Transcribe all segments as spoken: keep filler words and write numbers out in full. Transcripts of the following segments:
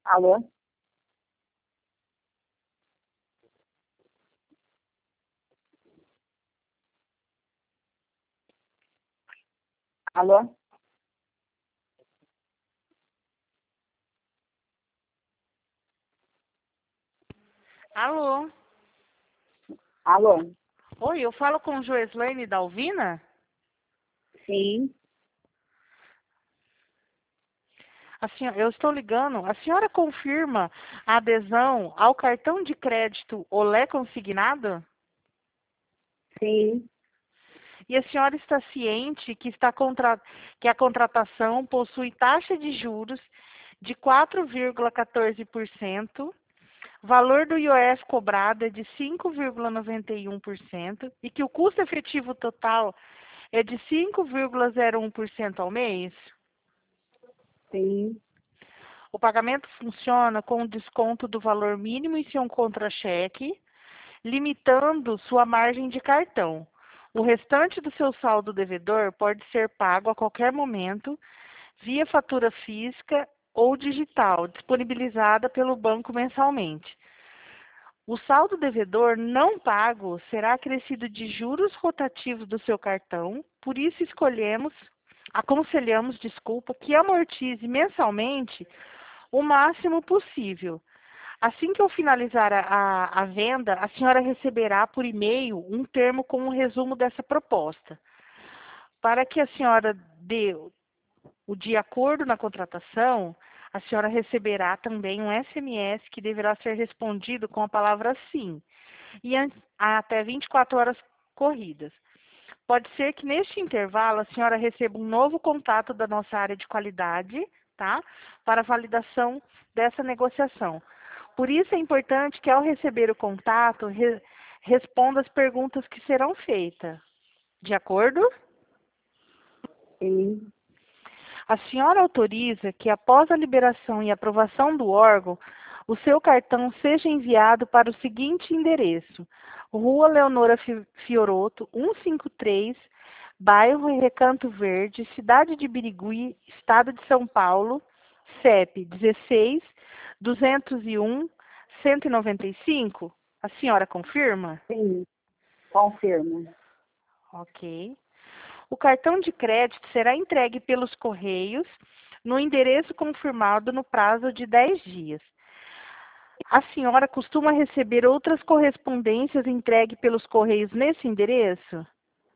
Alô? Alô? Alô? Alô? Oi, eu falo com Joeslane Dalvina? Sim, A senhora, eu estou ligando. A senhora confirma a adesão ao cartão de crédito Olé Consignado? sim, E a senhora está ciente que, está contra... que a contratação possui taxa de juros de quatro vírgula quatorze por cento, valor do I O F cobrado é de cinco vírgula noventa e um por cento e que o custo efetivo total é de cinco vírgula zero um por cento ao mês? sim, O pagamento funciona com o desconto do valor mínimo em seu contra-cheque, limitando sua margem de cartão. O restante do seu saldo devedor pode ser pago a qualquer momento via fatura física ou digital, disponibilizada pelo banco mensalmente. O saldo devedor não pago será acrescido de juros rotativos do seu cartão, por isso escolhemos, aconselhamos, desculpa, que amortize mensalmente o máximo possível. Assim que eu finalizar a, a, a venda, a senhora receberá por e-mail um termo com um resumo dessa proposta. Para que a senhora dê o de acordo na contratação, a senhora receberá também um S M S que deverá ser respondido com a palavra sim, e an- até vinte e quatro horas corridas. Pode ser que neste intervalo a senhora receba um novo contato da nossa área de qualidade, tá? Para validação dessa negociação. Por isso é importante que ao receber o contato, re- responda as perguntas que serão feitas. De acordo? sim. A senhora autoriza que, após a liberação e aprovação do órgão, o seu cartão seja enviado para o seguinte endereço: Rua Leonora Fi- Fioroto, cento e cinquenta e três, bairro Recanto Verde, cidade de Birigui, estado de São Paulo, C E P dezesseis, duzentos e um, cento e noventa e cinco? A senhora confirma? Sim, confirmo. Ok. O cartão de crédito será entregue pelos correios no endereço confirmado no prazo de dez dias. A senhora costuma receber outras correspondências entregue pelos correios nesse endereço?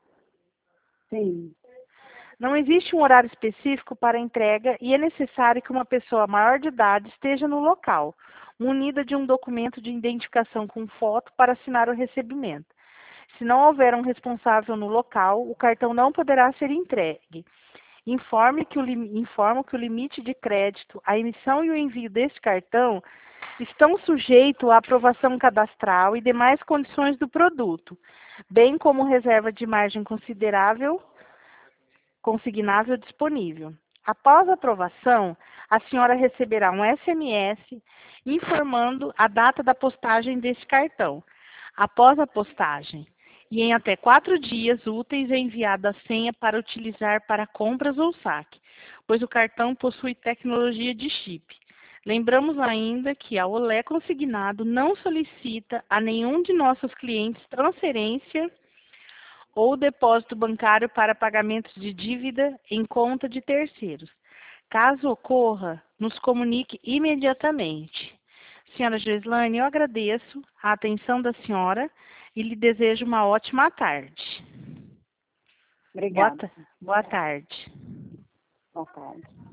Sim, Não existe um horário específico para a entrega e é necessário que uma pessoa maior de idade esteja no local, munida de um documento de identificação com foto para assinar o recebimento. Se não houver um responsável no local, o cartão não poderá ser entregue. Informe que o, informo que o limite de crédito, a emissão e o envio deste cartão estão sujeitos à aprovação cadastral e demais condições do produto, bem como reserva de margem considerável, consignável disponível. Após a aprovação, a senhora receberá um S M S informando a data da postagem deste cartão. Após a postagem, e em até quatro dias úteis é enviada a senha para utilizar para compras ou saque, pois o cartão possui tecnologia de chip. Lembramos ainda que a Olé Consignado não solicita a nenhum de nossos clientes transferência ou depósito bancário para pagamentos de dívida em conta de terceiros. Caso ocorra, nos comunique imediatamente. Senhora Gislane, eu agradeço a atenção da senhora e lhe desejo uma ótima tarde. Boa, obrigada. ta- boa tarde. Boa tarde.